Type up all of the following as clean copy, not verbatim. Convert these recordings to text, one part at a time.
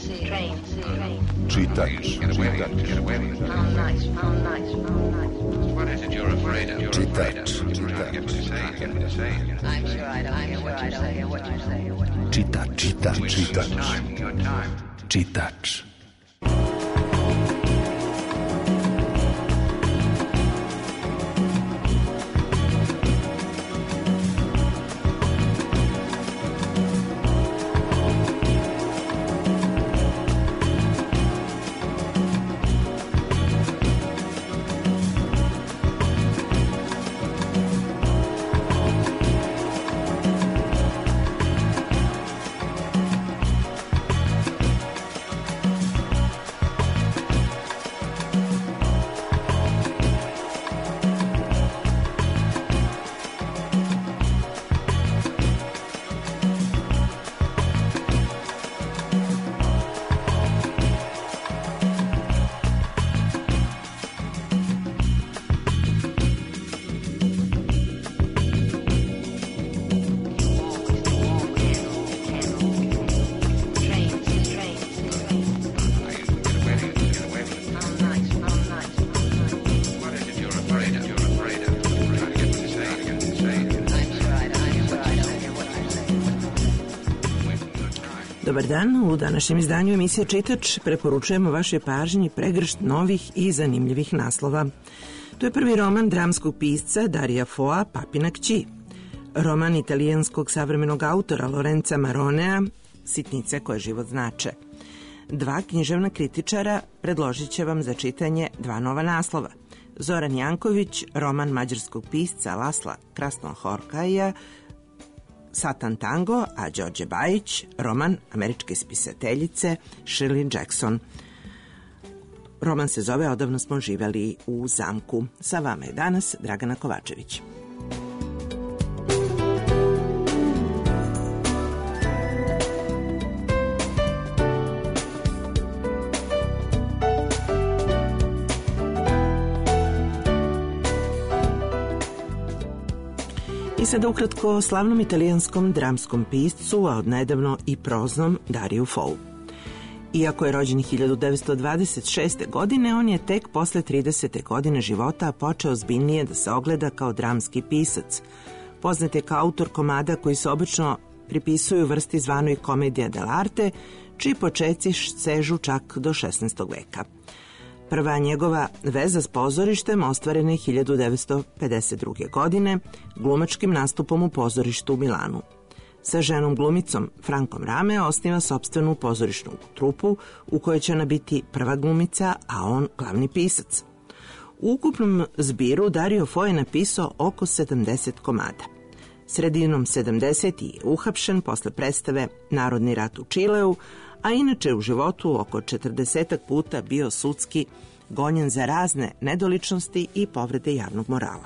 Čitač. Dobar dan, u današnjem izdanju emisije Čitač preporučujemo vašoj pažnji pregršt novih i zanimljivih naslova. To je prvi roman dramskog pisca Darija Foa, Papina kći. Roman italijanskog savremenog autora Lorenza Maronea, Sitnice koje život znače. Dva književna kritičara predložit će vam za čitanje dva nova naslova. Zoran Janković, roman mađarskog pisca Lasla Krasnohorkaja, Satan Tango, a Đorđe Bajić, roman američke spisateljice Shirley Jackson. Roman se zove Odavno smo živeli u zamku. Sa vama je danas Dragana Kovačević. I sada ukratko o slavnom italijanskom dramskom piscu, a odnedavno i proznom Dariju Fou. Iako je rođen 1926. godine, on je tek posle 30. godine života počeo ozbiljnije da se ogleda kao dramski pisac. Poznat je kao autor komada koji se obično pripisuju vrsti zvanoj komedija dell'arte, čiji počeci sežu čak do 16. veka. Prva njegova veza s pozorištem ostvarena je 1952. godine glumačkim nastupom u pozorištu u Milanu. Sa ženom glumicom Frankom Rame osniva sopstvenu pozorišnu trupu u kojoj će ona biti prva glumica, a on glavni pisac. U ukupnom zbiru Dario Fo je napisao oko 70 komada. Sredinom 70. je uhapšen posle predstave Narodni rat u Čileu, a inače u životu oko 40 puta bio sudski gonjen za razne nedoličnosti i povrede javnog morala.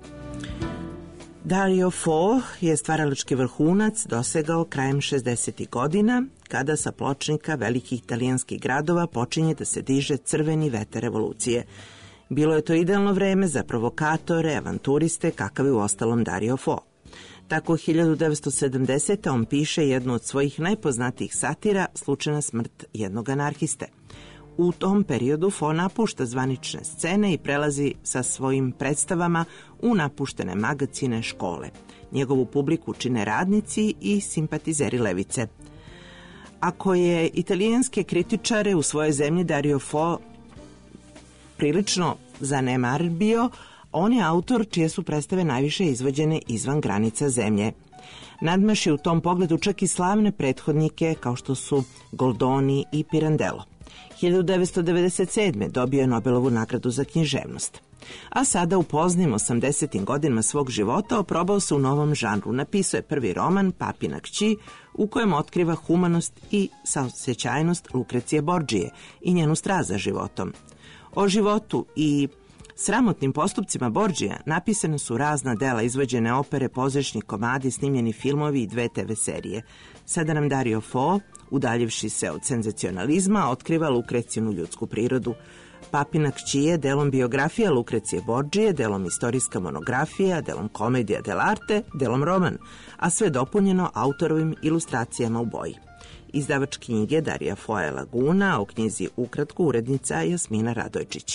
Dario Fo je stvaralački vrhunac dosegao krajem 60. godina, kada sa pločnika velikih italijanskih gradova počinje da se diže crveni vetar revolucije. Bilo je to idealno vreme za provokatore, avanturiste, kakav je uostalom Dario Fo. Tako 1970. on piše jednu od svojih najpoznatijih satira Slučajna smrt jednog anarhiste. U tom periodu Fo napušta zvanične scene i prelazi sa svojim predstavama u napuštene magacine, škole. Njegovu publiku čine radnici i simpatizeri levice. Ako je italijanske kritičare u svojoj zemlji Dario Fo prilično zanemarbio, on je autor čije su predstave najviše izvođene izvan granica zemlje. Nadmaši u tom pogledu čak i slavne prethodnike kao što su Goldoni i Pirandello. 1997. dobio je Nobelovu nagradu za književnost. A sada u poznim 80. godinama svog života oprobao se u novom žanru. Napisao je prvi roman Papina kći, u kojem otkriva humanost i saosećajnost Lukrecije Borđije i njenu strast za životom. O životu i sramotnim postupcima Borđija napisane su razna dela, izvođene opere, pozorišni komadi, snimljeni filmovi i 2 TV serije. Sada nam Dario Fo, udaljivši se od senzacionalizma, otkriva Lukrecijinu ljudsku prirodu. Papina kći je delom biografija Lukrecije Borđije, delom istorijska monografija, delom komedija dell'arte, delom roman, a sve dopunjeno autorovim ilustracijama u boji. Izdavač knjige Darija Foja Laguna, o knjizi ukratko urednica Jasmina Radojčić.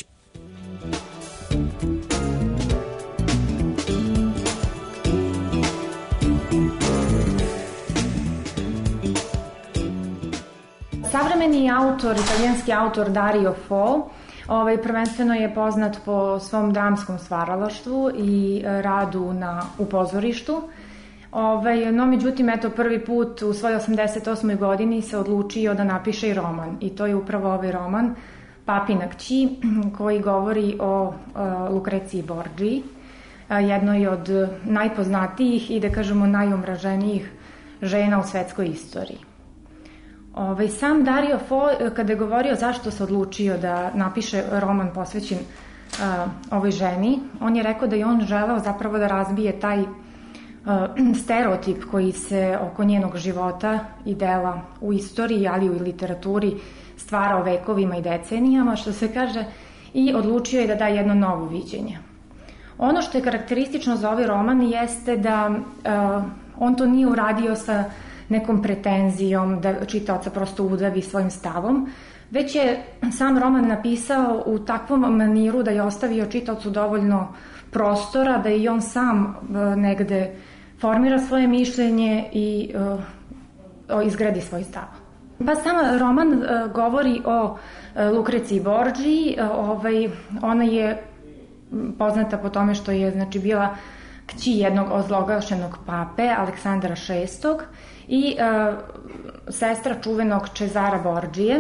Savremeni autor, italijanski autor Dario Fo, prvenstveno je poznat po svom dramskom stvaralaštvu i radu u pozorištu. No, međutim, prvi put u svojoj 88. godini se odlučio da napiše i roman. I to je upravo ovaj roman, Papina kći, koji govori o Lukreciji Borđiji, jednoj od najpoznatijih i, da kažemo, najomraženijih žena u svetskoj istoriji. Sam Dario Fo, kada je govorio zašto se odlučio da napiše roman posvećen ovoj ženi, on je rekao da je on želeo zapravo da razbije taj stereotip koji se oko njenog života i dela u istoriji, ali i u literaturi stvara o vekovima i decenijama, što se kaže, i odlučio je da da jedno novo viđenje. Ono što je karakteristično za ovaj roman jeste da on to nije uradio sa nekom pretenzijom da čitaoca prosto udavi svojim stavom, već je sam roman napisao u takvom maniru da je ostavio čitaocu dovoljno prostora da i on sam negde formira svoje mišljenje i izgradi svoj stav. Pa sam roman govori o Lukreciji Borđiji. Ona je poznata po tome što je bila kći jednog ozloglašenog pape Aleksandra VI i sestra čuvenog Cezara Borđije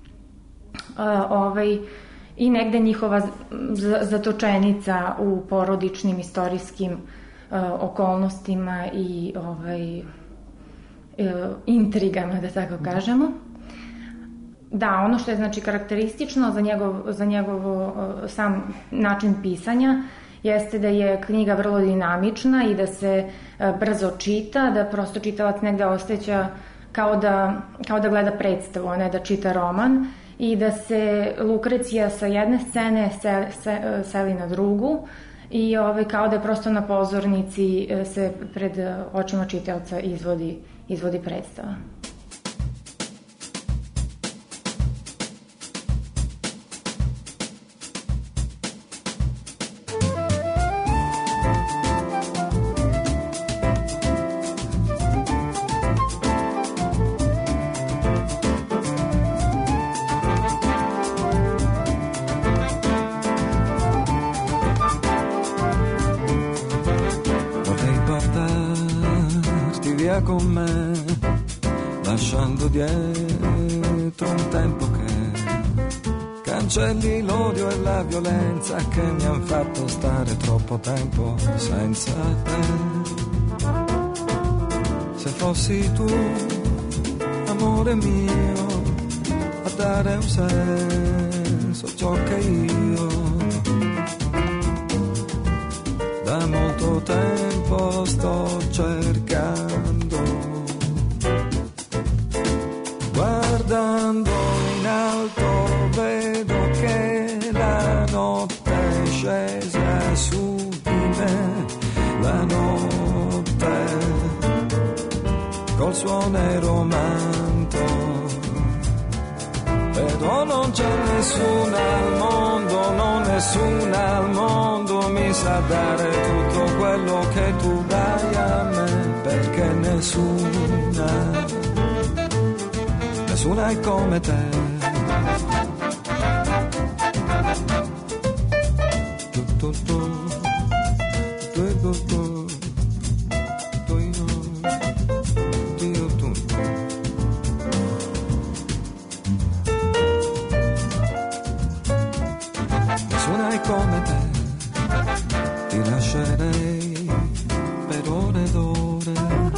i negde njihova zatočenica u porodičnim istorijskim okolnostima i intrigama, da tako kažemo. Da, ono što je karakteristično za njegov sam način pisanja jeste da je knjiga vrlo dinamična i da se brzo čita, da prosto čitalac negde osjeća kao da gleda predstavu, a ne da čita roman, i da se Lukrecija sa jedne scene seli na drugu i kao da je prosto na pozornici se pred očima čitaoca izvodi predstava. Con me, lasciando dietro un tempo che cancelli l'odio e la violenza che mi han fatto stare troppo tempo senza te. Se fossi tu, amore mio, a dare un senso ciò che io da molto tempo sto cercando. Guardando in alto vedo che la notte è scesa su di me, la notte col suo nero manto. Vedo non c'è nessuna al mondo, no nessuna al mondo mi sa dare tutto quello che tu dai a me, perché nessuna è come te. Nessuna è come te, ti lascerei per ore ed ore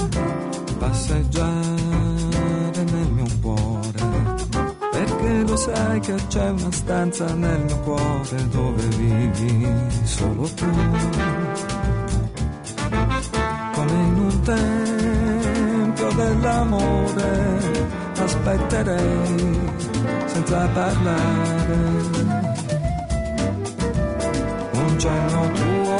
passeggiare nel mio cuore, perché lo sai che c'è una stanza nel mio cuore dove vivi solo tu, come in un tempio dell'amore aspetterei senza parlare un cenno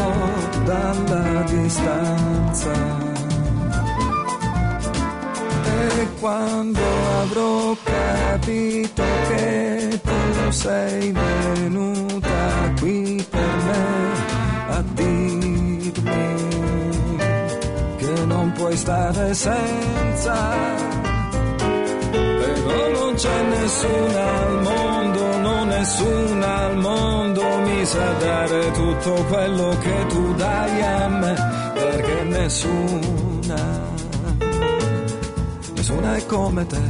tuo dalla distanza. quando avrò capito che tu sei venuta qui per me a dirmi che non puoi stare senza, però non c'è nessuna al mondo, no nessuna al mondo mi sa dare tutto quello che tu dai a me, perché nessuna è come te.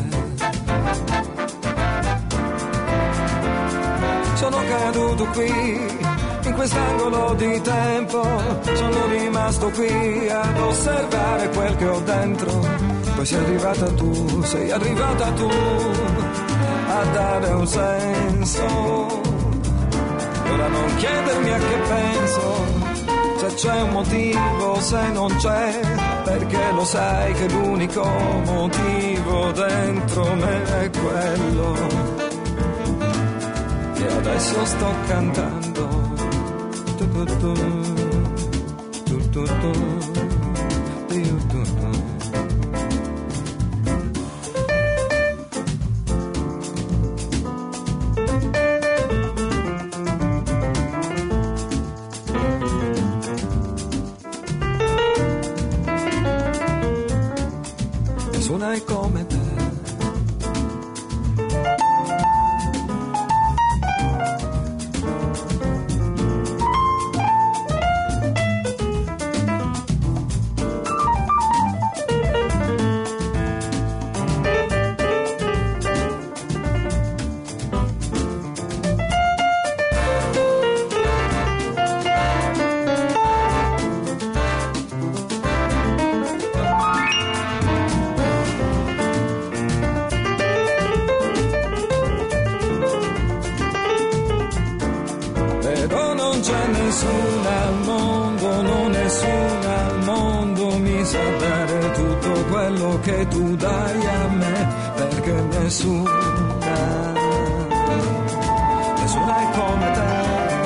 Sono caduto qui, in quest'angolo di tempo, sono rimasto qui ad osservare quel che ho dentro. Poi sei arrivata tu a dare un senso. Ora non chiedermi a che penso, se c'è un motivo, se non c'è, perché lo sai che l'unico motivo dentro me è quello che adesso sto cantando. Nessuna è come te. Nessuna al mondo, no nessuna al mondo mi sa dare tutto quello che tu dai a me, perché nessuna è come te.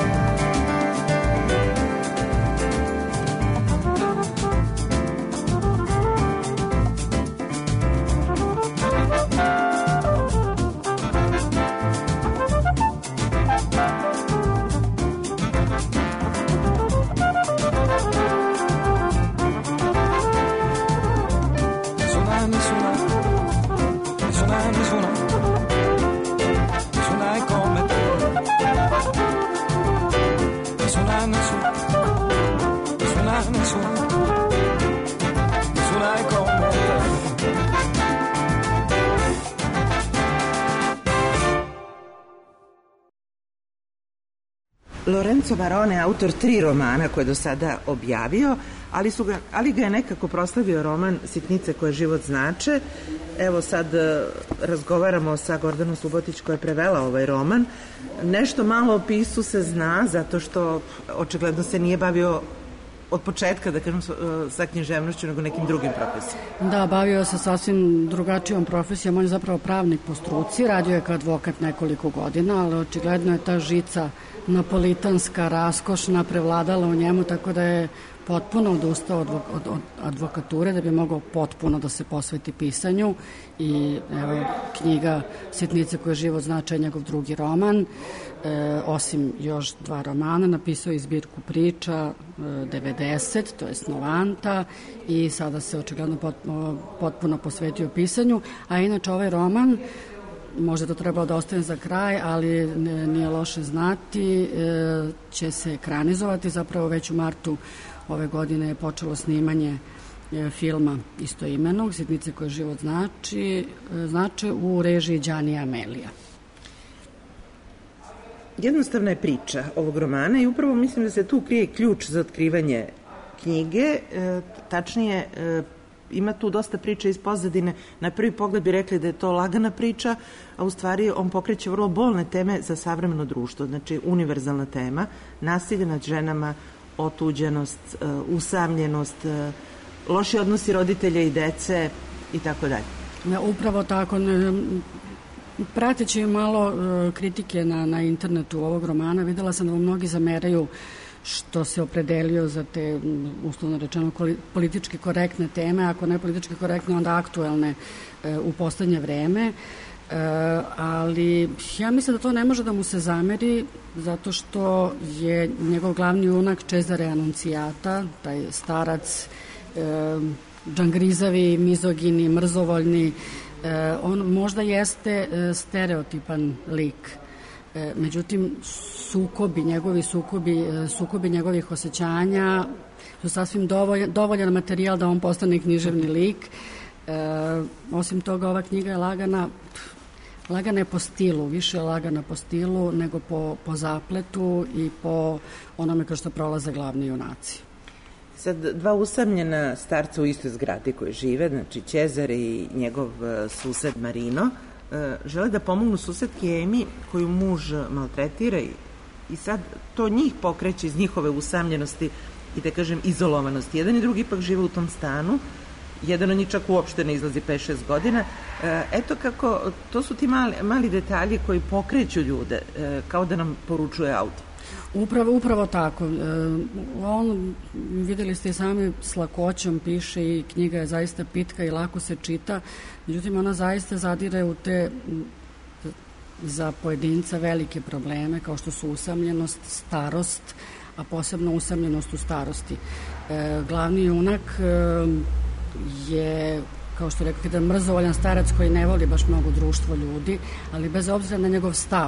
Lorenzo Varone, autor 3 romana koje do sada objavio, ali ga je nekako proslavio roman Sitnice koje život znače. Evo sad razgovaramo sa Gordanom Subotić koja je prevela ovaj roman. Nešto malo o pisu se zna, zato što očigledno se nije bavio od početka, da kažem, sa književnošću nego nekim drugim profesijama. Da, bavio se sasvim drugačijom profesijom. On je zapravo pravnik po struci, radio je kao advokat nekoliko godina, ali očigledno je ta žica napolitanska, raskošna, prevladala u njemu, tako da je potpuno odustao od advokature da bi mogao potpuno da se posveti pisanju. I evo, knjiga Sitnice koje život znače je njegov drugi roman. Osim još 2 romana, napisao je zbirku priča 90, to je Snovanta, i sada se očigledno potpuno posvetio pisanju. A inače ovaj roman, možda to trebalo da ostane za kraj, ali nije loše znati, će se ekranizovati. Zapravo već u martu ove godine je počelo snimanje filma istoimenog, Sitnice koje život znače, u režiji Đanija Amelija. Jednostavna je priča ovog romana i upravo mislim da se tu krije ključ za otkrivanje knjige. Tačnije, ima tu dosta priče iz pozadine. Na prvi pogled bi rekli da je to lagana priča, a u stvari on pokreće vrlo bolne teme za savremeno društvo. Znači, univerzalna tema, nasilje nad ženama, otuđenost, usamljenost, loši odnosi roditelja i dece i tako dalje. Upravo tako. Prateći malo kritike na internetu ovog romana, videla sam da mu mnogi zameraju što se opredelio za te, uslovno rečeno, politički korektne teme, ako ne politički korektne, onda aktuelne u poslednje vreme. Ali ja mislim da to ne može da mu se zameri, zato što je njegov glavni junak Cesare Annunziata, taj starac, džangrizavi, mizogini, mrzovoljni. On možda jeste stereotipan lik. Međutim, sukobi njegovih osjećanja su sasvim dovoljan materijal da on postane književni lik. Osim toga, ova knjiga je lagana je po stilu, više je lagana po stilu nego po zapletu i po onome kao što prolaze glavni junaci. Sad, dva usamljena starca u istoj zgradi koji žive, znači Cezare i njegov sused Marino, žele da pomognu susedki Emi koju muž maltretira i sad to njih pokreće iz njihove usamljenosti i da kažem izolovanosti. Jedan i drugi ipak žive u tom stanu, jedan od njih čak uopšte ne izlazi 5-6 godina. Eto kako, to su ti mali detalji koji pokreću ljude, kao da nam poručuje autor. Upravo tako. On, videli ste i sami, s lakoćom piše i knjiga je zaista pitka i lako se čita, međutim ona zaista zadire u te za pojedinca velike probleme kao što su usamljenost, starost, a posebno usamljenost u starosti. Glavni junak je, kao što rekao, jedan mrzovoljan starac koji ne voli baš mnogo društvo ljudi, ali bez obzira na njegov stav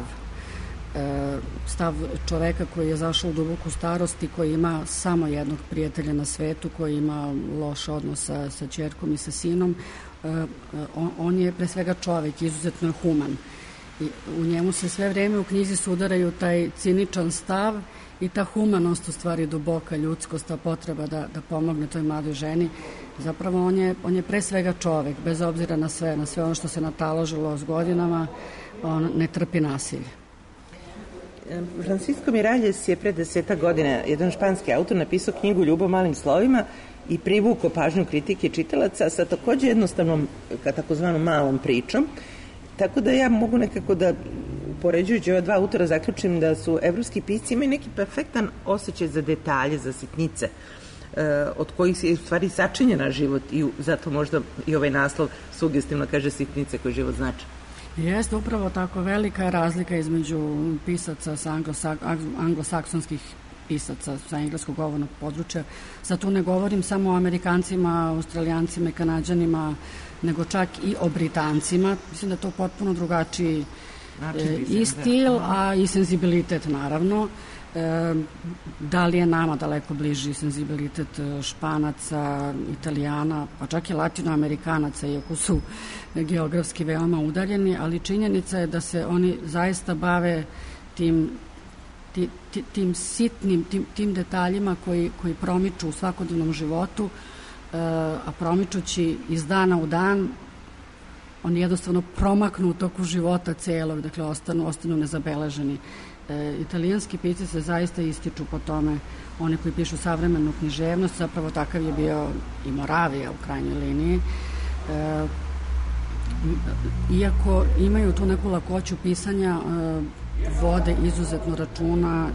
čoveka koji je zašao u duboku starost i koji ima samo jednog prijatelja na svetu, koji ima loš odnos sa ćerkom i sa sinom, on je pre svega čovek, izuzetno je human. I u njemu se sve vreme u knjizi sudaraju taj ciničan stav i ta humanost, u stvari duboka ljudskost, ta potreba da pomogne toj mladoj ženi. Zapravo on je pre svega čovek, bez obzira na sve ono što se nataložilo s godinama, on ne trpi nasilje. Francisco Miralles je pre 10 godina, jedan španski autor, napisao knjigu Ljubav malim slovima i privukao pažnju kritike čitalaca sa takođe jednostavnom, takozvanom malom pričom. Tako da ja mogu nekako da, upoređujući ova dva autora, zaključim da su evropski pisci imaju neki perfektan osjećaj za detalje, za sitnice, od kojih je u stvari sačinjena život i zato možda i ovaj naslov sugestivno kaže sitnice koje život znači. Jeste, upravo tako, velika je razlika između pisaca sa anglosaksonskih pisaca sa engleskog govornog područja. Sad tu ne govorim samo o Amerikancima, Australijancima i Kanađanima, nego čak i o Britancima. Mislim da je to potpuno drugačiji i stil, a i senzibilitet, naravno. Da li je nama daleko bliži senzibilitet Španaca, Italijana, pa čak i Latinoamerikanaca, iako su geografski veoma udaljeni, ali činjenica je da se oni zaista bave tim sitnim, tim detaljima koji promiču u svakodnevnom životu, a promičući iz dana u dan, oni jednostavno promaknu u toku života celog, dakle ostanu nezabeleženi. Italijanski pisci se zaista ističu po tome, oni koji pišu savremenu književnost, zapravo takav je bio i Moravija u krajnjoj liniji. Iako imaju tu neku lakoću pisanja, vode izuzetno računa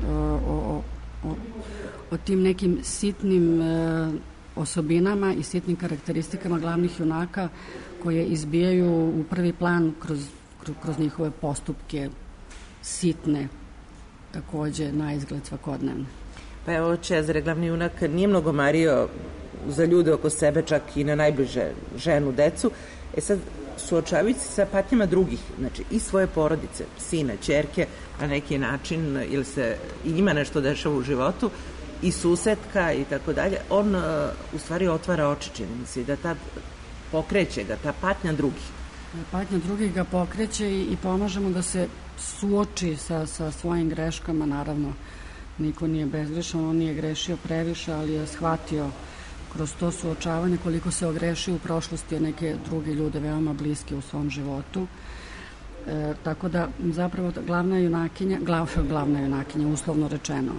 o tim nekim sitnim osobinama i sitnim karakteristikama glavnih junaka koje izbijaju u prvi plan kroz njihove postupke sitne, takođe na izgled svakodnevne. Pa evo, Cezare, glavni junak, nije mnogo mario za ljude oko sebe, čak i na najbliže ženu, decu. Sad, suočavajući se sa patnjama drugih, znači i svoje porodice, sina, ćerke, na neki način, ili se i njima nešto dešava u životu, i susetka i tako dalje, on u stvari otvara oči, čini mi se, da tad pokreće ga, ta patnja drugih. Patnja drugih ga pokreće i pomaže mu da se suoči sa svojim greškama, naravno. Niko nije bezgrešan, on nije grešio previše, ali je shvatio kroz to suočavanje koliko se ogrešio u prošlosti od neke druge ljude veoma bliske u svom životu. Tako da zapravo glavna junakinja, uslovno rečeno,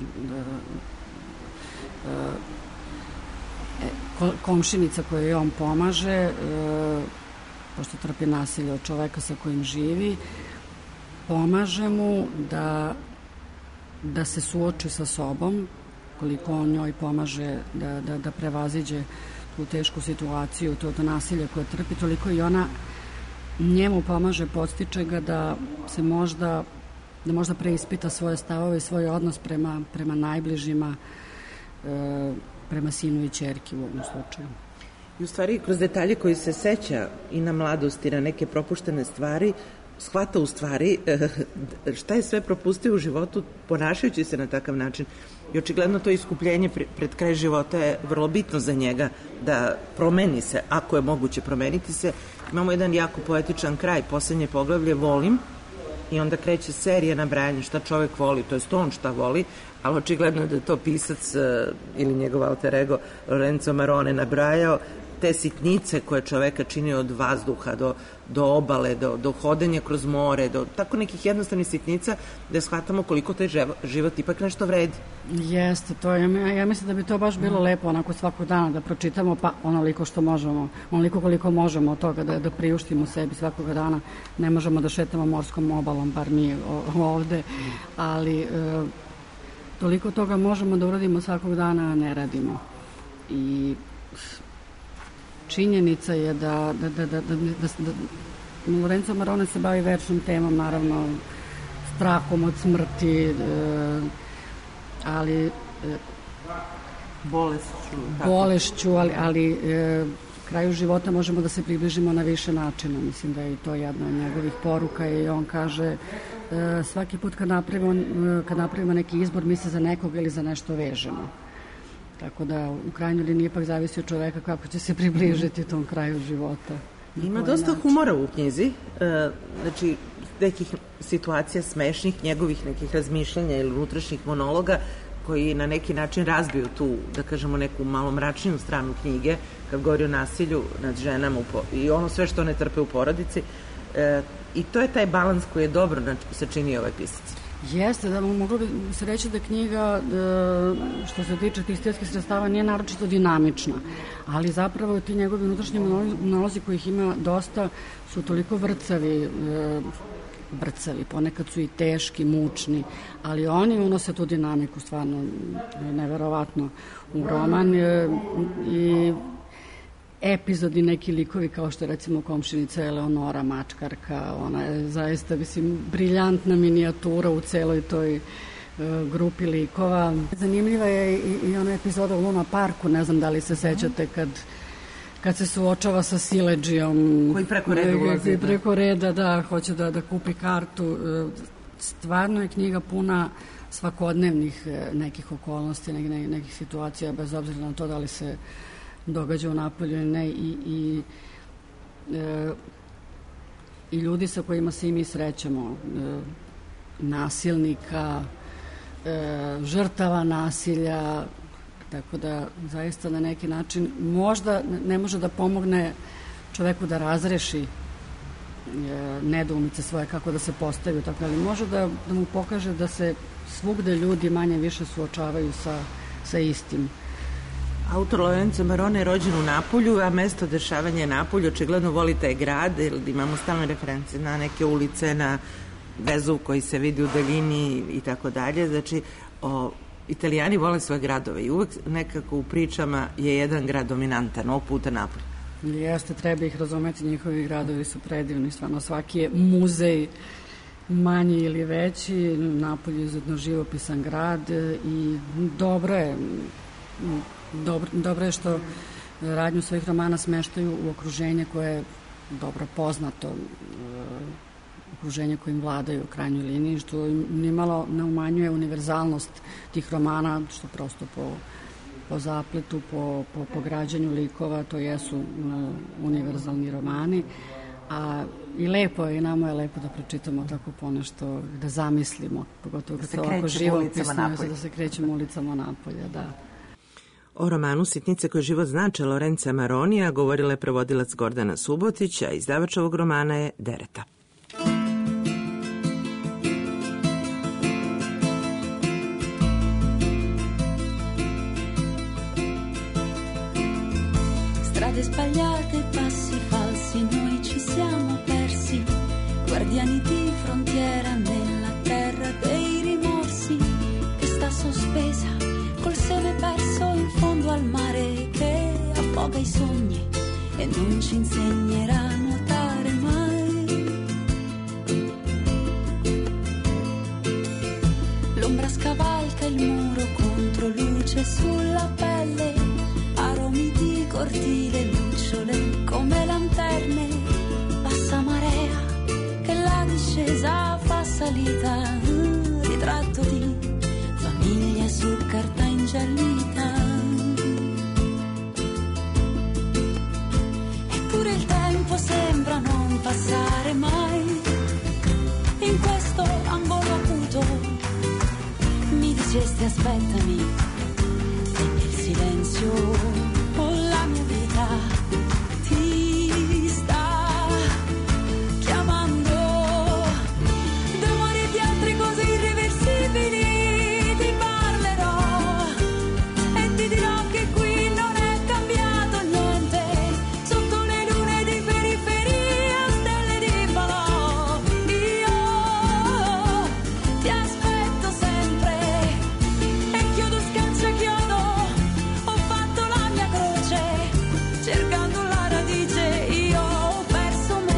komšinica kojoj on pomaže, pošto trpi nasilje od čoveka sa kojim živi, pomaže mu da se suoči sa sobom, koliko on njoj pomaže da prevaziđe tu tešku situaciju, to nasilje koje trpi, toliko i ona njemu pomaže, podstiče ga da se možda preispita svoje stavove i svoj odnos prema najbližima, prema sinu i ćerki u ovom slučaju. I u stvari, kroz detalje koji se seća i na mladosti, na neke propuštene stvari, shvata u stvari šta je sve propustio u životu ponašajući se na takav način. I očigledno to iskupljenje pred kraj života je vrlo bitno za njega da promeni se, ako je moguće promeniti se. Imamo jedan jako poetičan kraj, poslednje poglavlje Volim, i onda kreće serija nabrajanja šta čovek voli, to je on šta voli, ali očigledno da je to pisac ili njegov alter ego Lorenzo Marone nabrajao te sitnice koje čoveka čini od vazduha do obale, do hodenja kroz more, do tako nekih jednostavnih sitnica da shvatamo koliko taj život ipak nešto vredi. Jeste, to ja mislim da bi to baš bilo lepo onako svakog dana da pročitamo, pa onoliko što možemo, onoliko koliko možemo od toga da priuštimo sebi svakoga dana. Ne možemo da šetamo morskom obalom, bar mi ovde, ali toliko toga možemo da uradimo svakog dana, a ne radimo. I činjenica je da Lorenzo Marone se bavi večnom temom, naravno strahom od smrti, ali bolešću, ali kraju života možemo da se približimo na više načina. Mislim da je to jedna od njegovih poruka i on kaže svaki put kad napravimo neki izbor, mi se za nekog ili za nešto vežemo. Tako da u krajnjoj liniji ipak zavisi od čoveka kako će se približiti tom kraju života. Ima dosta humora u knjizi, znači nekih situacija smešnih, njegovih nekih razmišljanja ili unutrašnjih monologa koji na neki način razbiju tu, da kažemo, neku malo mračniju stranu knjige kad govori o nasilju nad ženama i ono sve što one trpe u porodici. I to je taj balans koji je dobro sačinio ovaj pisac. Jeste, da moglo bi se reći da knjiga, što se tiče tih stilskih sredstava, nije naročito dinamična, ali zapravo ti njegovi unutrašnji monolozi kojih ima dosta su toliko vrcavi, ponekad su i teški, mučni, ali oni unose tu dinamiku stvarno neverovatno u roman i epizodi, neki likovi kao što je recimo komšinica Eleonora, mačkarka, ona je zaista, mislim, briljantna minijatura u celoj toj grupi likova. Zanimljiva je i ona epizoda u Luna parku, ne znam da li se sećate kad se suočava sa siledžijom koji preko reda da hoće da kupi kartu. Stvarno je knjiga puna svakodnevnih nekih okolnosti, nekih situacija, bez obzira na to da li se događa u napolju ili ne, i ljudi sa kojima se i mi srećemo, nasilnika, žrtava nasilja, tako da zaista na neki način možda ne može da pomogne čoveku da razreši nedoumice svoje kako da se postavi, tako, ali može da mu pokaže da se svugde ljudi manje više suočavaju sa istim. Autor Lorenzo Marone je rođen u Napolju, a mesto dešavanja je Napolju. Očigledno voli taj grad, jer imamo stalne reference na neke ulice, na vezu koji se vidi u daljini i tako dalje. Znači, Italijani vole svoje gradove i uvek nekako u pričama je jedan grad dominantan, ovog puta Napolj. Jeste, treba ih razumeti, njihovi gradovi su predivni, stvarno svaki je muzej manji ili veći, Napolj je izuzetno živopisan grad i dobro je što radnju svojih romana smeštaju u okruženje koje je dobro poznato, okruženje kojim vladaju u krajnjoj liniji, što nimalo ne umanjuje univerzalnost tih romana, što prosto po zapletu, po građanju likova, to jesu univerzalni romani. A i lepo je, i nama je lepo da pročitamo tako ponešto, da zamislimo, pogotovo kad se ovako živopisno, da se krećemo ulicama Napolja, da. O romanu Sitnice koje život znače Lorenza Maronija govorila je prevodilac Gordana Subotić, a izdavač ovog romana je Dereta. Strade sbagliate, passi falsi, noi ci siamo persi, guardiani di frontiera nella terra dei rimorsi che sta sospesa col sole droga i sogni e non ci insegnerà a nuotare mai. L'ombra scavalca il muro contro luce sulla pelle, aromi di cortile, lucciole come lanterne, passa marea che la discesa fa salita, ritratto di famiglia su carta ingiallita. Eppure il tempo sembra non passare mai, in questo angolo acuto mi dicesti aspettami, e nel silenzio la mia vita ti sta chiamando. D'amore di altri così irreversibili ti parlerò e ti dirò che qui non è cambiato niente, sotto le lune di periferia, stelle di falò. Io ti aspetto sempre e chiodo scaccia chiodo, ho fatto la mia croce cercando la radice, io ho perso me.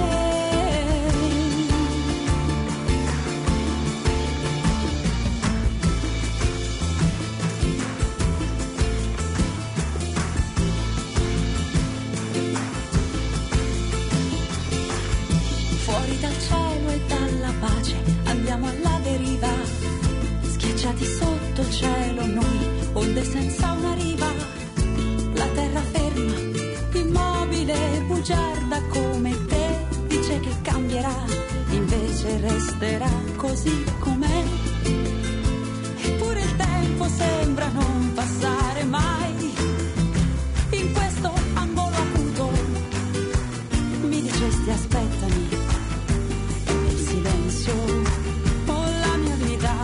Fuori dal cielo e dalla pace andiamo alla deriva, schiacciati sotto il cielo noi, onde senza una riva. La terra ferma, immobile, bugiarda come te, dice che cambierà, invece resterà così com'è. Eppure il tempo sembra non passare mai, in questo angolo acuto mi dicesti aspettami, e nel silenzio la mia vita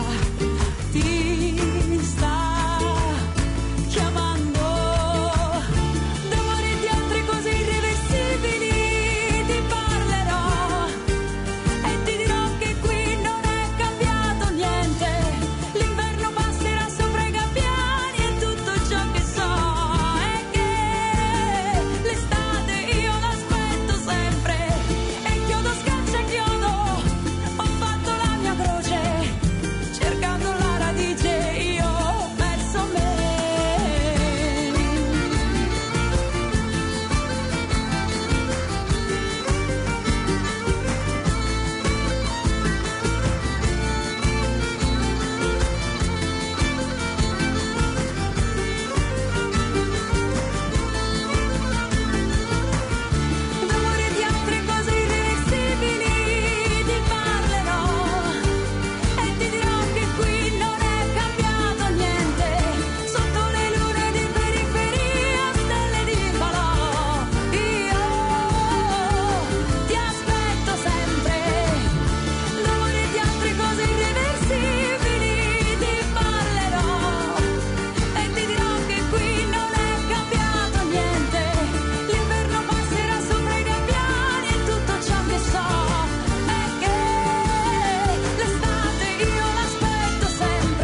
ti sta chiamando. D'amore di altri così irreversibili ti parlerò e ti dirò che qui non è cambiato niente, l'inverno passerà sopra i gabbiani e tutto ciò che so è che l'estate io l'aspetto sempre e chiodo scaccia chiodo, ho fatto la mia croce cercando la radice, io ho perso me. D'amore di altre cose irreversibili ti parlerò e ti dirò che qui non è cambiato niente, sotto le lune di periferia, stelle di falò. Io ti aspetto sempre. D'amore di altre cose irreversibili ti parlerò e ti dirò che qui non è cambiato niente, l'inverno passerà sopra i gabbiani e tutto ciò che so è che l'estate io l'aspetto sempre.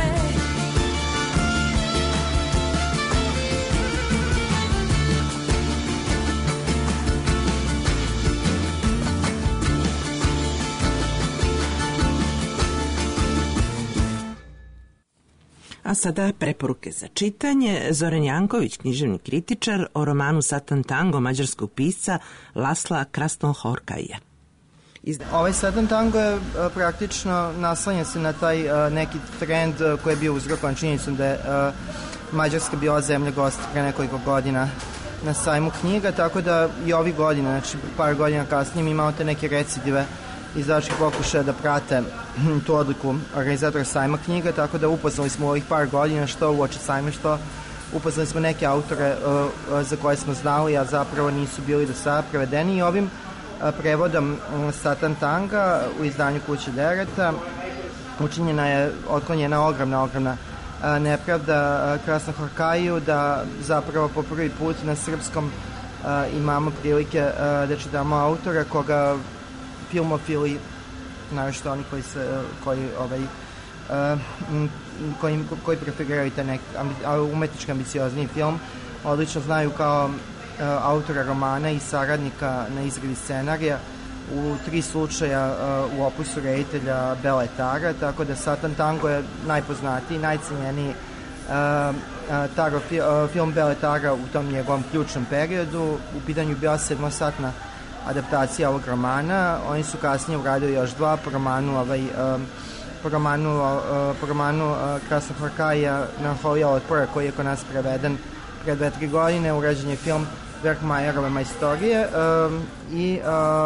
A sada preporuke za čitanje. Zoran Janković, književni kritičar, o romanu Satan tango mađarskog pisca Lasla Krasnohorkaja. Ovaj Satan tango je praktično naslanja se na taj neki trend koji je bio uzrokovan činjenicom da je Mađarska bila zemlja gost pre nekoliko godina na sajmu knjiga, tako da i ovih godina, znači par godina kasnije, mi imamo te neke recidive izdavačkih pokušaja da prate tu odluku organizatora sajma knjiga, tako da upoznali smo u ovih par godina što uoči sajma, što upoznali smo neke autore za koje smo znali, a zapravo nisu bili do sada prevedeni, i ovim prevodom Satan tanga u izdanju Kuće Dereta otklonjena ogromna nepravda Krasnohorkaju, da zapravo po prvi put na srpskom imamo prilike da čitamo autora koga filmofili, naravno oni koji preferiraju taj umetnički ambiciozni film, odlično znaju kao autora romana i saradnika na izradi scenarija, u 3 slučaja u opusu reditelja Beletara, tako da Satan Tango je najpoznatiji, najcenjeniji film Beletara u tom njegovom ključnom periodu. U pitanju je bila 7-satna adaptacija ovog romana. Oni su kasnije uradili još 2 po romanu Krasnog Horkaja na Holija otpora, koji je kod nas preveden pre 2-3 godine. Urađen je film Verkmajerove majstorije i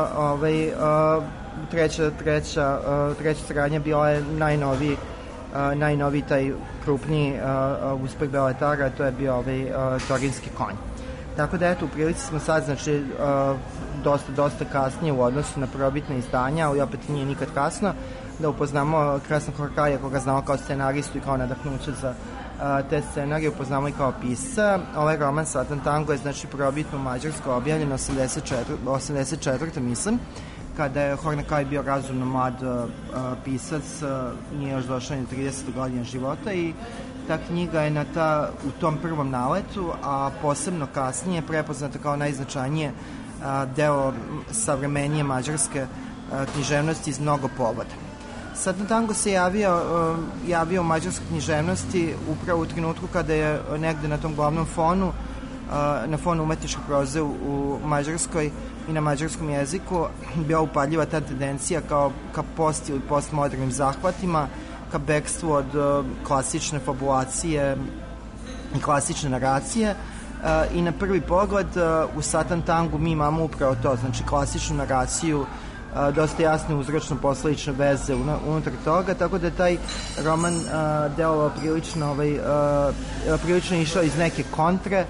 treća saradnja bila je najnoviji taj krupniji uspeh Beletara, to je bio Torinski konj. Tako da eto, u prilici smo sad, znači, dosta kasnije u odnosu na prvobitne izdanja, ali opet nije nikad kasno, da upoznamo Krasnog Horkaja, koga znamo kao scenaristu i kao nadahnuće za te scenarije, upoznamo i kao pisca. Ovaj roman Satan Tango je, znači, prvobitno u Mađarskoj objavljen 84. mislim, kada je Hornakaj bio razumno mlad pisac, nije još došao ni 30 godina života, i ta knjiga je u tom prvom naletu, a posebno kasnije prepoznata kao najznačajnije deo savremenije mađarske književnosti iz mnogo povoda. Satan Tango se javio u mađarskoj književnosti upravo u trenutku kada je negde na tom glavnom fonu, na fonu umetničke proze u Mađarskoj i na mađarskom jeziku, bila upadljiva ta tendencija ka post ili postmodernim zahvatima, ka bekstvu od klasične fabulacije i klasične naracije, i na prvi pogled u Satan Tangu mi imamo upravo to, znači klasičnu naraciju, dosta jasne uzročno-posledične veze unutar toga, tako da je taj roman delovao prilično išao iz neke kontre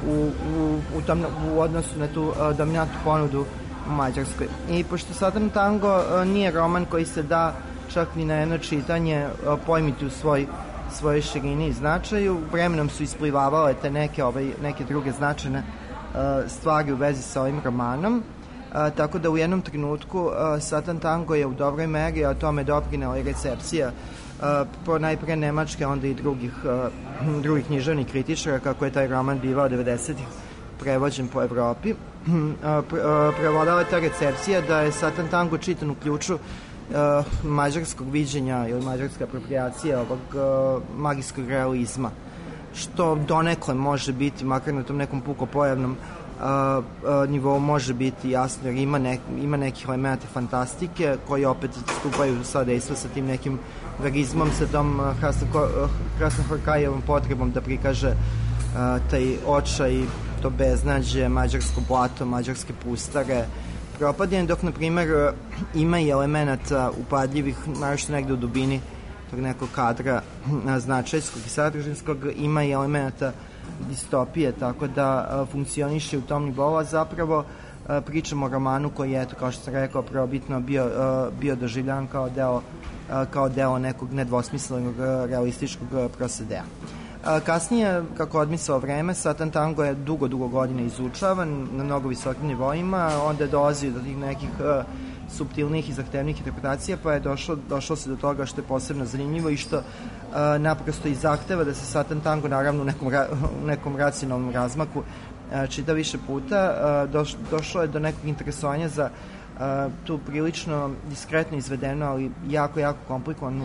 u odnosu na tu dominantnu ponudu u Mađarskoj. I pošto Satan Tango nije roman koji se da čak ni na jedno čitanje pojmiti u svojoj širini i značaju, vremenom su isplivavale te neke druge značajne stvari u vezi sa ovim romanom, tako da u jednom trenutku Satan Tango je u dobroj meri, a tome doprinela i recepcija po najpre nemačke, onda i drugih književnih kritičara, kako je taj roman bivao 90-ih prevođen po Evropi. Prevladala je ta recepcija da je Satan Tango čitan u ključu mađarskog viđenja ili mađarske apropriacije ovog magijskog realizma, što donekle može biti, makar na tom nekom pukopojavnom nivou, može biti jasno, jer ima nekih elementa fantastike koji opet stupaju sa dejstva sa tim nekim verizmom, sa tom Krasnom Horkajevom potrebom da prikaže taj očaj, to beznađe, mađarsko blato, mađarske pustare, propadanje, dok, na primer, ima i elemenata upadljivih, naravno negde u dubini tog nekog kadra značajskog i sadržinskog, ima i elemenata distopije, tako da funkcioniše u tom nivou, a zapravo pričamo o romanu koji je, kao što sam rekao, prvobitno bio doživljan kao deo nekog nedvosmislenog realističkog prosedea. Kasnije, kako odmisao vreme, Satan Tango je dugo godina izučavan na mnogo visokim nivoima, onda je dolazio do tih nekih subtilnih i zahtevnih interpretacija, pa je došlo se do toga što je posebno zanimljivo i što naprosto i zahteva da se Satan Tango, naravno u nekom racionalnom razmaku, čita više puta. Došlo je do nekog interesovanja za tu prilično diskretno izvedenu, ali jako komplikovanu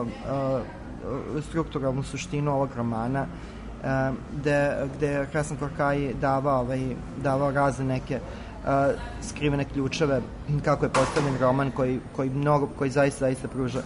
strukturalnu suštinu ovog romana, gde je Krasan Horkaj davao razne neke skrivene ključeve kako je postavljen roman koji zaista pruža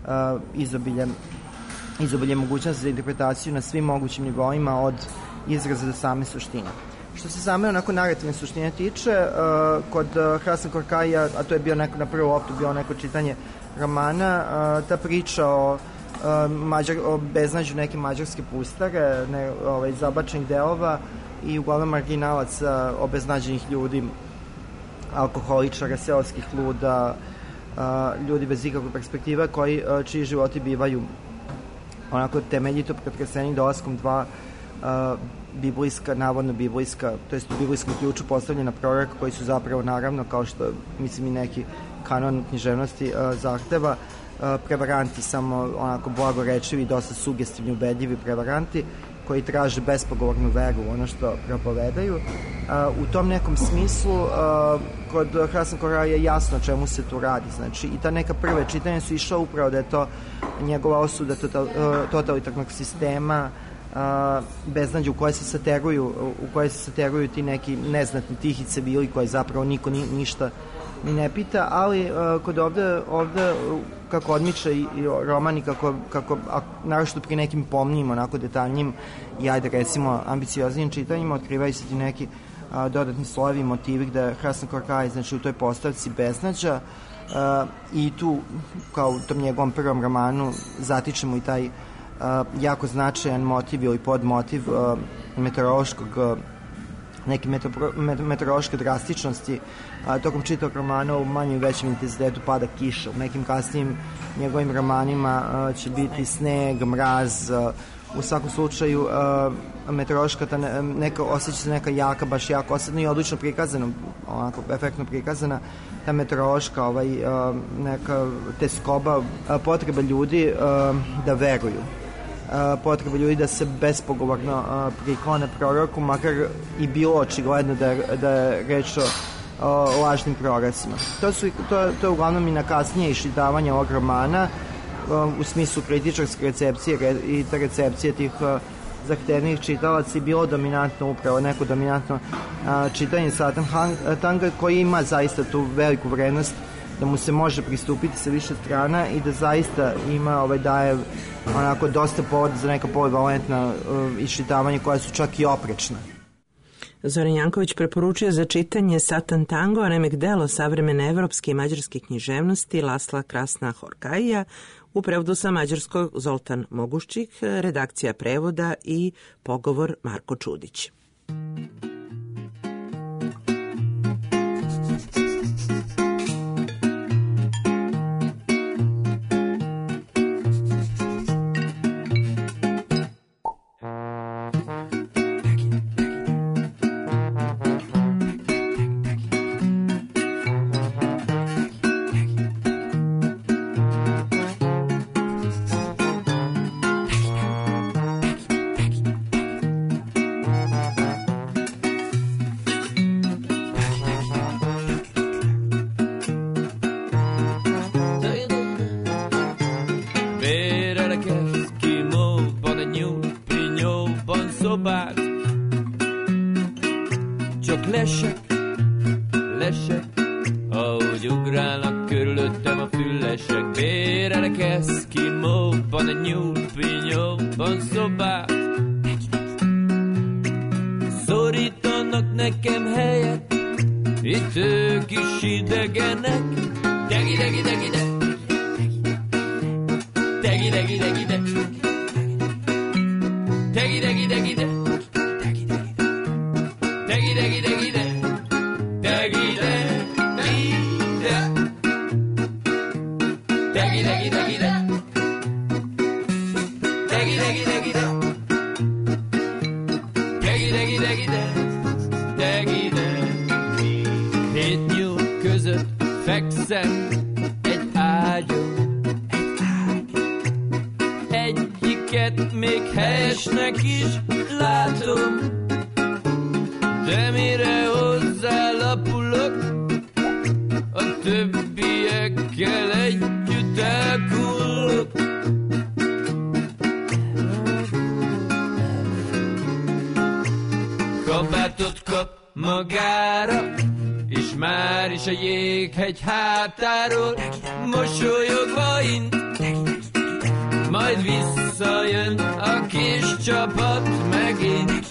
izobilje mogućnosti za interpretaciju na svim mogućim nivoima, od izraza do same suštine. Što se same onako narativne suštine tiče, kod Krasan Horkaja, a to je bio neko na prvu loptu, bio neko čitanje romana, ta priča o beznađu neke mađarske pustare, zabačenih delova i uglavnom marginalaca, obeznađenih ljudi, alkoholičara, seoskih luda, ljudi bez ikakve perspektive, čiji životi bivaju onako temeljito pretreseni dolaskom dva navodno biblijska, to jest u biblijskom ključu postavljena proroka, koji su zapravo, naravno, kao što mislim i neki kanon književnosti zahteva, prevaranti, samo onako blagorečivi, dosta sugestivni, ubedljivi prevaranti, koji traže bespogovornu veru, ono što propovedaju. U tom nekom smislu kod Hasan Koraja je jasno čemu se tu radi, znači i ta neka prve čitanja su išla upravo da je to njegova osuda totalitarnog sistema, beznađe u koje se sateruju ti neki neznatni tihi civili koje zapravo niko ništa ni ne pita, ali kod ovde kako odmiče i roman i kako naročito pri nekim pomnijim, onako detaljnim i ajde recimo ambicioznim čitanjima otkrivaju se ti neki dodatni slojevi i motivi gde Hasan Korkaj, znači u toj postavci beznađa i tu kao u tom njegovom prvom romanu zatičemo i taj jako značajan motiv ili podmotiv meteorološke drastičnosti. Tokom čitavog romana u manjem i većem intenzitetu pada kiša. U nekim kasnijim njegovim romanima će biti sneg, mraz. U svakom slučaju meteorološka osjeća se neka jaka, baš jako osadno i odlično prikazana, onako efektno prikazana ta meteorološka neka teskoba, potreba ljudi da veruju, potreba ljudi da se bespogovorno priklone proroku, makar i bilo očigledno da je reč o lažnim prorocima. To je uglavnom i na kasnije iščitavanje ovog romana u smislu kritičarske recepcije i ta recepcije tih zahtevnih čitalaca i bilo dominantno upravo neko dominantno čitanje Satan Tanga koji ima zaista tu veliku vrednost da mu se može pristupiti sa više strana i da zaista ima daje onako dosta povoda za neka polivalentna iščitavanja koja su čak i oprečna. Zoran Janković preporučuje za čitanje Satan Tango, remek delo savremene evropske i mađarske književnosti Lasla Krasna Horkaija, u prevodu sa mađarskog Zoltan Moguščik, redakcija prevoda i pogovor Marko Čudić. Csak lesek, ahogy ugrálnak körülöttem a füllesek. Bérelek eszkimóban, egy nyúlpinyóban szobát. Szorítanak nekem helyet, itt ők is idegenek. Degi, degi, degi, degi. Degi, degi, degi, degi. Degi, degi, degi, degi. Degi, degi, degi, degi. Degi, degi, degi, degi, degi, degi. Degi, degi, degi, degi. Degi, degi, degi, degi, degi. Hét nyúl között fekszem egy ágyon. Egyiket még helyesnek is látom, de mire hozzálapulok, a többiekkel együtt elkullok. Kabátot kap magára, és már is a jéghegy hátáról mosolyogva int. Majd visszajön a kis csapat megint.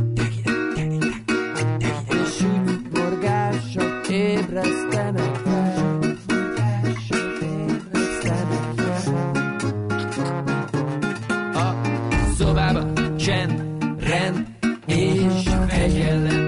És úgy morgások ébresztenek fel. A szobába csend, rend és fegyelem.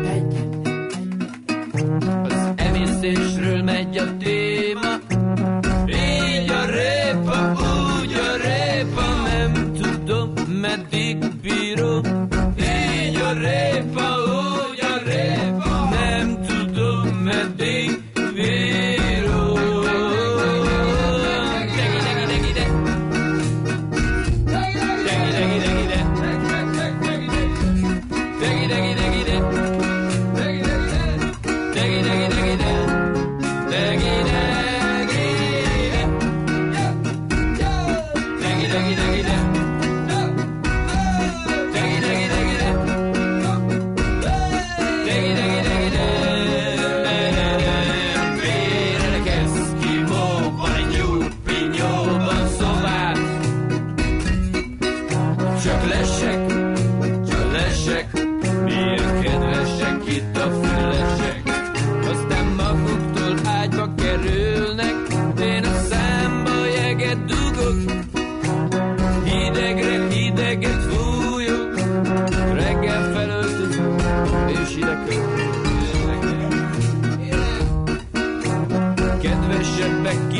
Az emésztésről megy a téma. Így a répa, úgy a répa, nem tudom, meddig bírom. Így a répa, úgy a répa, nem tudom, meddig bírom. Degi, degi, degi, degi. Degi, degi, degi, degi.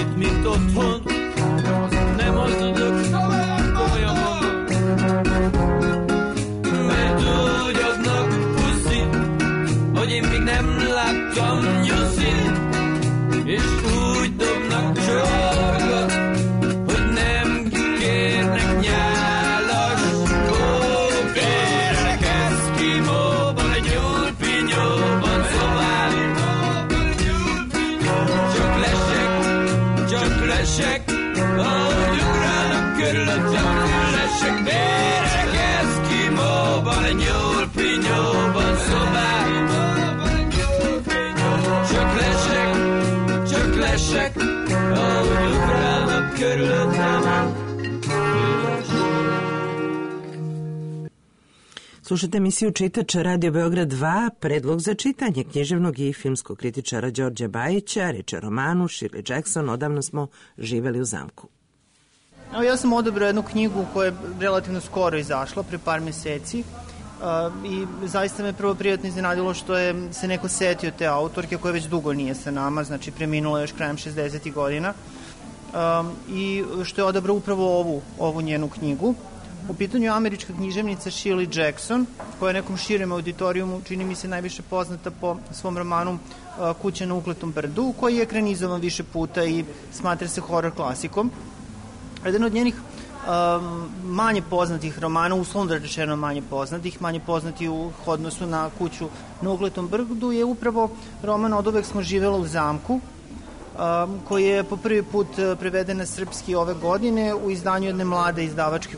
itt, mint otthon. Nem hazudok, komolyan mondom. Mert úgy adnak puszit, hogy én még nem láttam nyuszit. És úgy dobnak csorgat, hogy nem kérnek nyálas kóbérek. Eszkimóban, egy nyúlpinyóban szobán. Csak lesek, ahogy ugrálnak körülöttem, lesek, bérek. Eszkimóban, egy nyúlpinyóban szobán. Csak lesek, ahogy ugrálnak körülöttem. Slušajte emisiju Čitač Radio Beograd 2, predlog za čitanje književnog i filmskog kritičara Đorđa Bajića, reč je o romanu Shirley Jackson, Odavno smo živeli u zamku. Ja sam odabrao jednu knjigu koja je relativno skoro izašla, pre par meseci, i zaista me prvo prijatno iznenadilo što je se neko setio te autorke koja već dugo nije sa nama, znači preminula još krajem 60. godina, i što je odabrao upravo ovu njenu knjigu. U pitanju je američka književnica Shirley Jackson, koja je nekom širem auditorijumu čini mi se najviše poznata po svom romanu Kuća na ukletom brdu, koji je ekranizovan više puta i smatra se horor klasikom. Jedan od njenih manje poznatih romana, uslovno rečeno manje poznati u odnosu na Kuću na ukletom brdu, je upravo roman Oduvek smo živela u zamku, koji je po prvi put preveden na srpski ove godine u izdanju jedne mlade izdavačke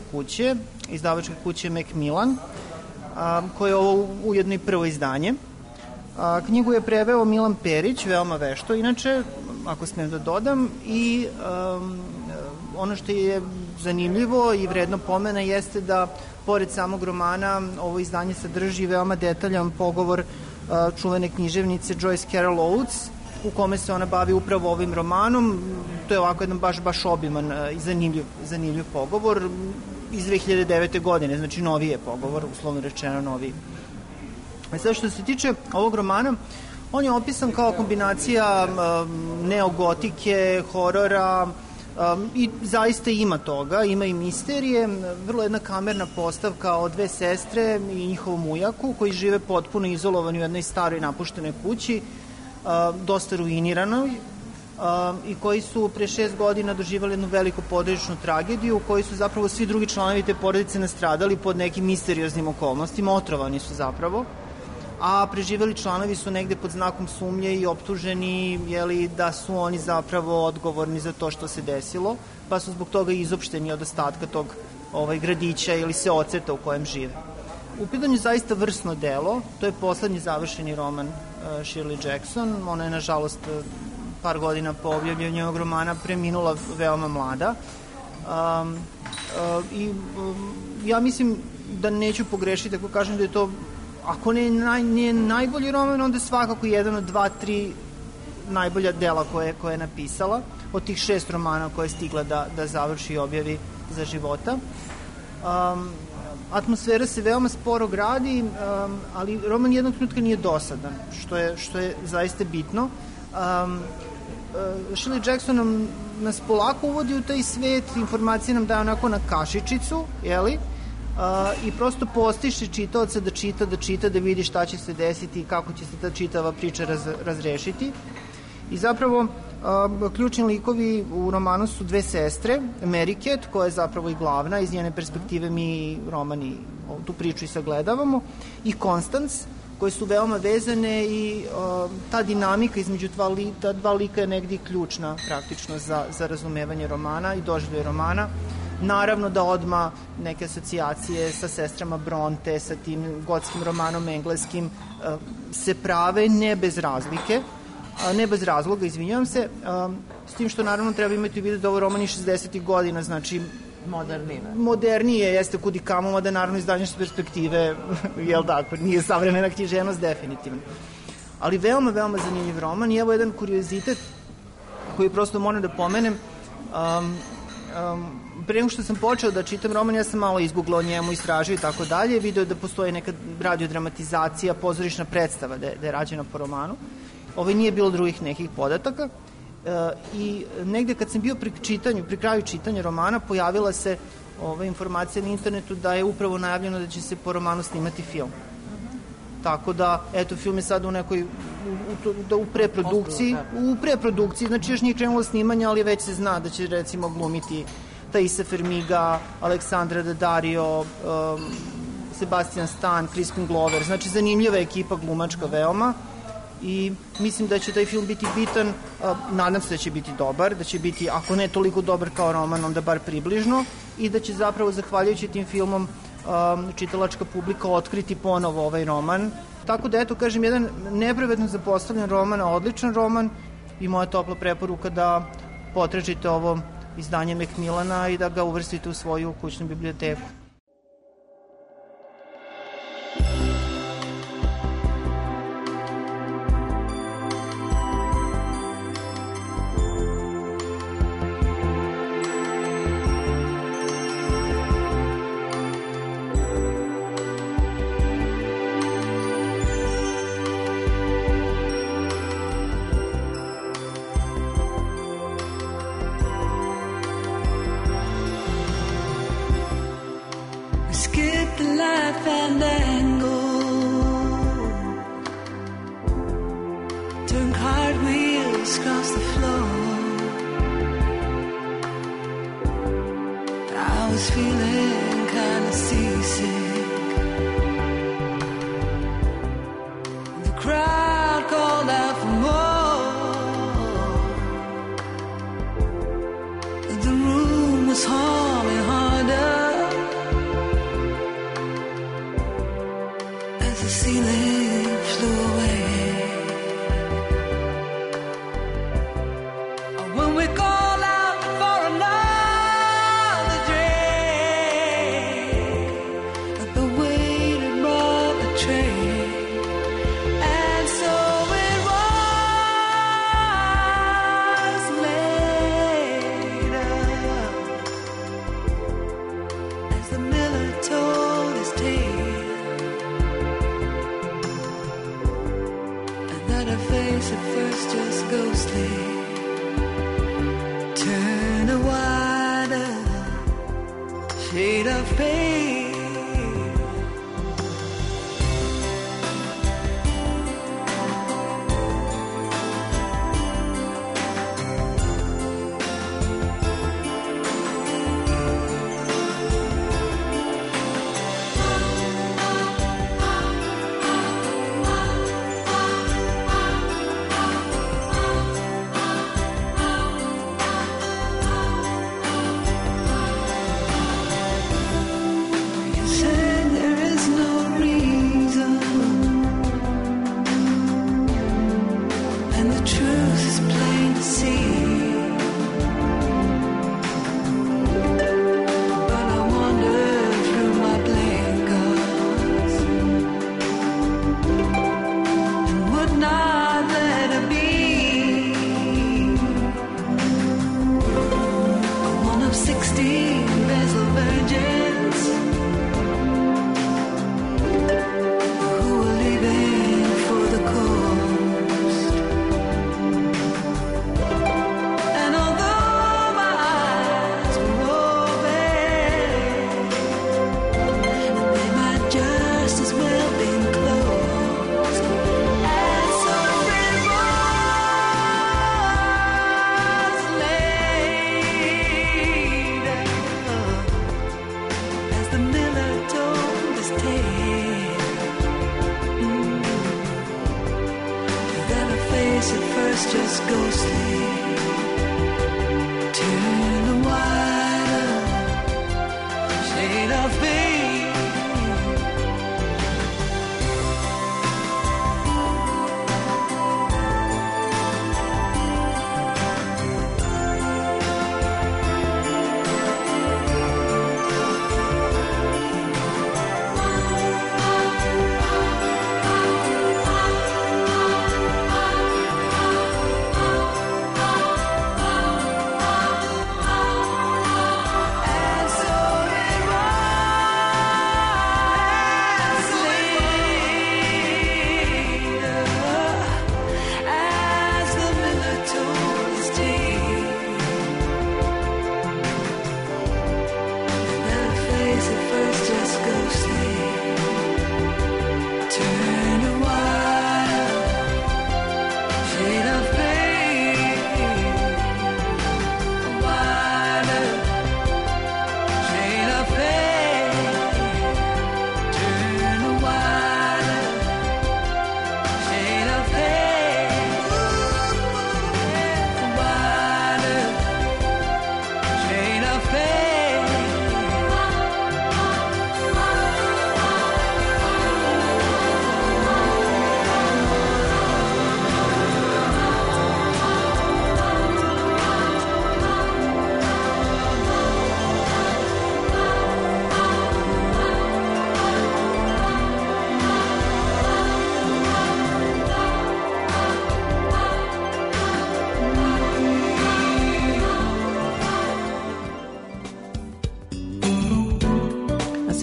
kuće Macmillan, koje je ovo ujedno i prvo izdanje. Knjigu je preveo Milan Perić, veoma vešto, inače, ako smem da dodam, i ono što je zanimljivo i vredno pomena jeste da, pored samog romana, ovo izdanje sadrži veoma detaljan pogovor čuvene književnice Joyce Carol Oates, u kome se ona bavi upravo ovim romanom. To je ovako jedan baš obiman i zanimljiv pogovor iz 2009. godine, znači noviji je pogovor, uslovno rečeno noviji. Sve što se tiče ovog romana, on je opisan kao kombinacija neogotike, horora, i zaista ima toga, ima i misterije, vrlo jedna kamerna postavka o dve sestre i njihovom ujaku koji žive potpuno izolovani u jednoj staroj napuštenoj kući, dosta ruiniranoj, i koji su pre 6 godina doživali jednu veliku porodičnu tragediju, u kojoj su zapravo svi drugi članovi te porodice nastradali pod nekim misterioznim okolnostima, otrovani su zapravo, a preživeli članovi su negde pod znakom sumnje i optuženi da su oni zapravo odgovorni za to što se desilo, pa su zbog toga izopšteni od ostatka tog gradića ili seoceta u kojem žive. U pitanju zaista vrsno delo, to je poslednji završeni roman Shirley Jackson. Ona je, nažalost, par godina po objavljanju ovog romana preminula veoma mlada. I ja mislim da neću pogrešiti ako kažem da je to, ako nije najbolji roman, onda je svakako jedan od 2-3 najbolja dela koje je napisala, od tih 6 romana koje je stigla da završi i objavi za života. Atmosfera se veoma sporo gradi, ali roman jednog trenutka nije dosadan, što je zaista bitno. Shirley Jackson nas polako uvodi u taj svet, informacije nam daje onako na kašičicu, i prosto postiše čitaoca da čita, da vidi šta će se desiti i kako će se ta čitava priča razrešiti. I zapravo ključni likovi u romanu su dve sestre, Mary Cat, koja je zapravo i glavna, iz njene perspektive mi roman i tu priču i sagledavamo, i Constance, koje su veoma vezane, i ta dinamika između ta dva lika je negdje ključna praktično za razumevanje romana i doživljaj romana. Naravno da odmah neke asocijacije sa sestrama Bronte, sa tim gotskim romanom engleskim se prave, ne bez razloga, izvinjavam se, s tim što naravno treba imati u vidu da ovo roman je 60. godina, znači modernije jeste kudi kamo, mada naravno iz današnje perspektive, nije savremena književnost definitivno. Ali veoma zanimljiv roman, i evo jedan kuriozitet koji prosto moram da pomenem. Pre nego što sam počeo da čitam roman, ja sam malo izguglao o njemu, istražio i tako dalje, video da postoji neka radiodramatizacija, pozorišna predstava da je rađena po romanu. Nije bilo drugih nekih podataka. I negde kad sam bio pri kraju čitanja romana, pojavila se informacija na internetu da je upravo najavljeno da će se po romanu snimati film. Tako da, eto, film je sad u nekoj, u preprodukciji, znači još nije krenulo snimanje, ali već se zna da će recimo glumiti Taissa Farmiga, Aleksandra Daddario, Sebastian Stan, Crispin Glover, znači zanimljiva ekipa glumačka veoma i mislim da će taj film biti bitan, nadam se da će biti dobar, da će biti, ako ne toliko dobar kao roman, onda bar približno i da će zapravo, zahvaljujući tim filmom, čitalačka publika otkriti ponovo ovaj roman. Tako da, eto, kažem, jedan nepravedno zapostavljen roman, a odličan roman i moja topla preporuka da potražite ovo izdanje Macmillana i da ga uvrstite u svoju kućnu biblioteku.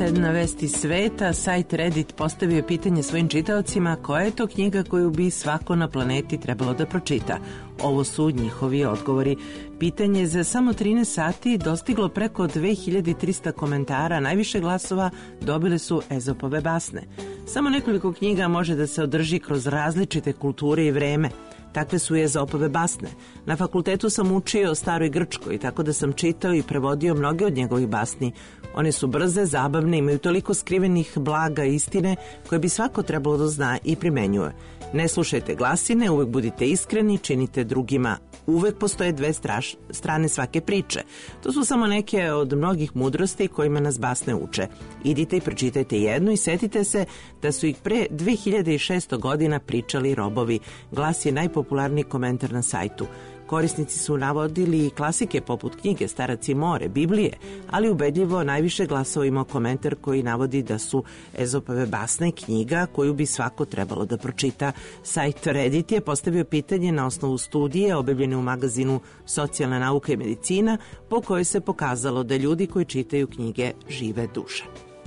sad na vesti sveta. Sajt Reddit postavio je pitanje svojim čitaocima koja je to knjiga koju bi svako na planeti trebalo da pročita. Ovo su njihovi odgovori. Pitanje za samo 13 sati dostiglo preko 2300 komentara, najviše glasova dobile su Ezopove basne. Samo nekoliko knjiga može da se održi kroz različite kulture i vreme. Takve su i Ezopove basne. Na fakultetu sam učio o staroj Grčkoj, tako da sam čitao i prevodio mnoge od njegovih basni. One su brze, zabavne, imaju toliko skrivenih blaga i istine koje bi svako trebalo da zna i primenjuje. Ne slušajte glasine, uvek budite iskreni, činite drugima. Uvek postoje dve strane svake priče. To su samo neke od mnogih mudrosti kojima nas basne uče. Idite i pročitajte jednu i setite se da su ih pre 2600 godina pričali robovi. Glas je najpopularniji komentar na sajtu. Korisnici su navodili klasike poput knjige Starac i more, Biblije, ali ubedljivo najviše glasova imao komentar koji navodi da su Ezopove basne knjiga koju bi svako trebalo da pročita. Sajt Reddit je postavio pitanje na osnovu studije objavljene u magazinu Socijalna nauka i medicina, po kojoj se pokazalo da ljudi koji čitaju knjige žive duže.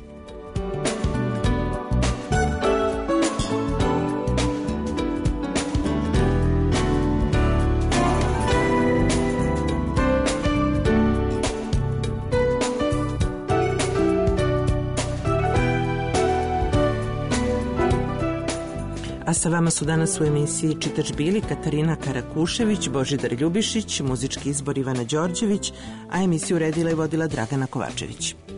A sa vama su danas u emisiji Čitač bili Katarina Karakušević, Božidar Ljubišić, muzički izbor Ivana Đorđević, a emisiju redila i vodila Dragana Kovačević.